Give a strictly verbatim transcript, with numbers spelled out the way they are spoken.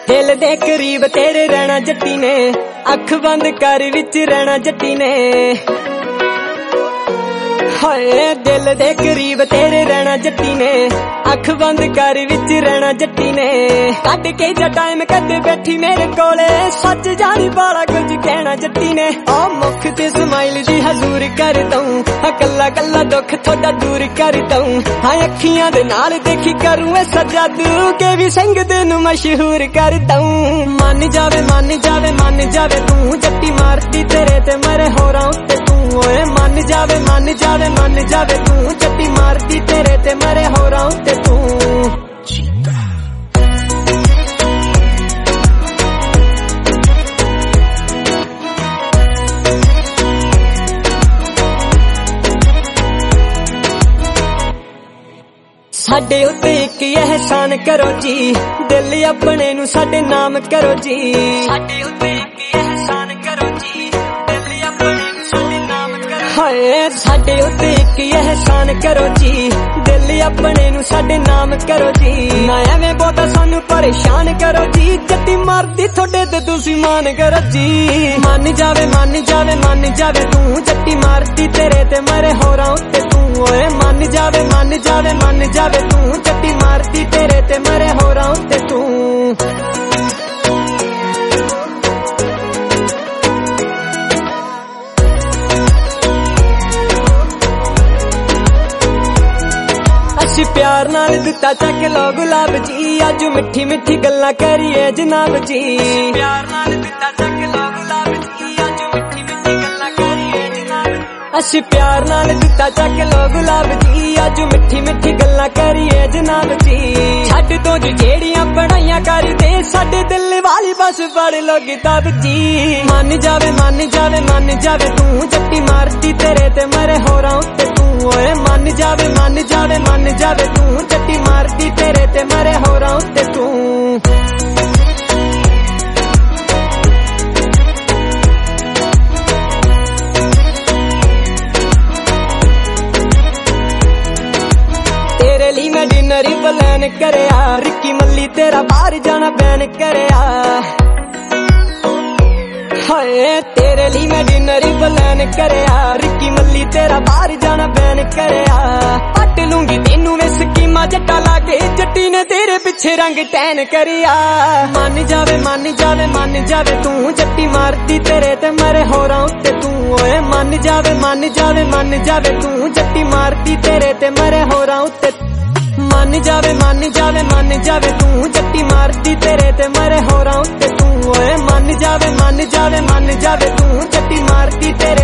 दिल दे करीब तेरे रहना जट्टी ने, अख बंद कर विच रहना जट्टी ने। हाय दिल दे करीब तेरे रहना जट्टी ने, अख बंद कर विच रहना जट्टी ने। कट के जा टाइम कदे बैठी मेरे कोले, सच जानी बाला कुछ कहना जट्टी ने। आ मुख ते स्माइल दी हजूर कर दूं, कल्ला कल्ला दुख थोड़ा दूर कर दूं। हाँ अखियां दे नाल देखी करूं ऐसा जादू, के भी संग दिन मशहूर कर दूं। मन जावे मन जावे मन जावे तू, जट्टी मारती तेरे ते मरे होरां उत्ते तू। ओए मन जावे मन जावे मन जावे तू, जट्टी मारती तेरे ते मरे होरां उत्ते तू। साडे उत्ते इक एहसान करो जी, दिल अपने नू साडे नाम करो जी। साडे उत्ते इक एहसान करो जी, दिल अपने नू साडे नाम करो। हाय साडे उत्ते इक एहसान करो जी, दिल अपने नू साडे नाम करो जी। ना एवें बहुता सानू परेशान करो जी, जट्टी मारदी थोड़े ते तुसी मान करो जी। मन जावे मन जावे मन जावे तू, जट्टी मारदी तेरे ते मरे होरां उत्ते तू। ओए मन जावे मन जावे मन जावे तू, जट्टी मारदी तेरे ते मरे होरां उत्ते तू। असी प्यार नाल दिता चक लो गुलाब जी, अज मिठी मिठी गल्लां करिए जनाब जी। प्यार नाल दिता चक लो गुलाब जी, अज मिठी मिठी गल्लां करिए जनाब। असी प्यार नाल दिता चक लो गुलाब जी, अज मिठी मिठी गल्लां करिए जनाब जी। छड्ड दो जी जेड़ियां पढ़ाइयां करदे, साडे दिल वाली बस पढ़ लो किताब जी। मन जावे मन जावे मन जावे तू, जट्टी मारदी तेरे ते मरे होरां उत्ते तू। ओए मन जावे मन जावे मन जावे तू, जट्टी मारदी तेरे ते मरे होरां उत्ते तू। तेरे लिए मैं डिनर ही प्लान करया, रिक्की मल्ली तेरा बाहर जाना बैन करया। हाय तेरे लिए मैं डिनर ही प्लान करया, रिक्की मल्ली तेरा बाहर जाना बैन करया। पट लूंगी तेनू वे स्कीमा जट्टा लाके, जट्टी ने तेरे पिछे रंग टैन करिया। मन जावे मन जावे मन जावे तू, जट्टी मारदी तेरे ते मरे होरां उत्ते तू। ओए मन जावे मन जावे मन जावे तू, जट्टी मारदी तेरे ते मरे होरां उत्ते। मन जावे मन जावे मन जावे तू, जट्टी मारदी तेरे ते मरे होरां उत्ते तू। ओए मन जावे मन जावे मन जावे तू, जट्टी मारदी तेरे